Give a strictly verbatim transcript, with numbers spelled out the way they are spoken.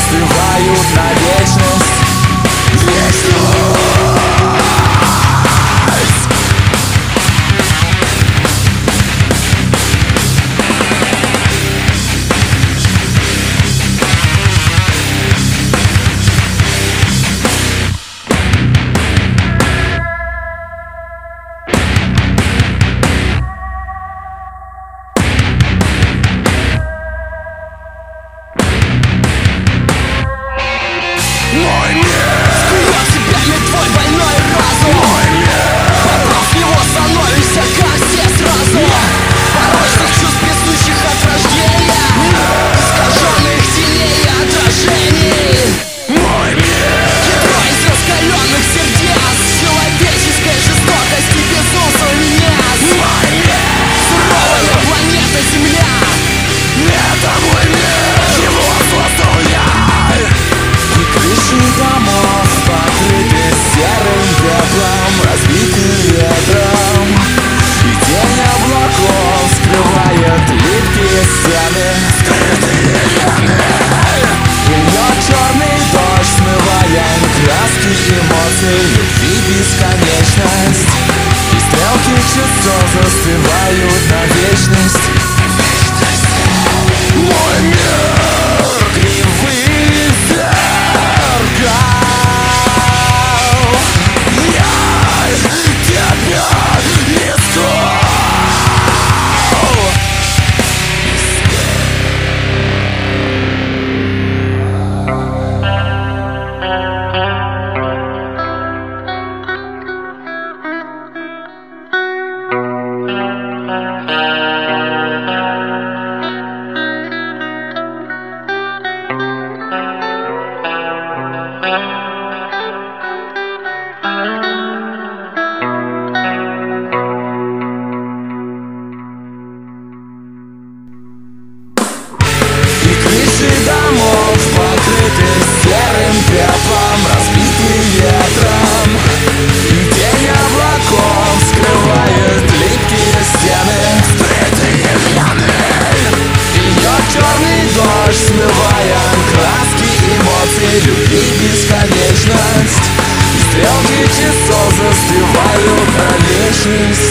застывают на вечность. Вечность. Мой мир скрывает в себя не твой больной разум. Мой мир, порвав его, становишься как все сразу. Порочных чувств, присущих от рождения, искаженных теней и отражений. Мой мир, ядро из раскаленных сердец, человеческой жестокости безумствований нет. Мой мир, суровая планета Земля. Это мой мир, его создал я. Крыши домов покрыты серым пеплом, разбиты ветром, и тень облаков скрывает липкие стены, скрытые вены. Льет черный дождь, смывая краски эмоций, любви бесконечность, и стрелки часов застывают на вечность. Мой мир кривых зеркал, я тебя искал. Домов покрыты серым пеплом, разбиты ветром, и тень облаков скрывает липкие стены, скрытые вены. Льет черный дождь, смывая краски эмоций, любви бесконечность, и стрелки часов застывают на вечность.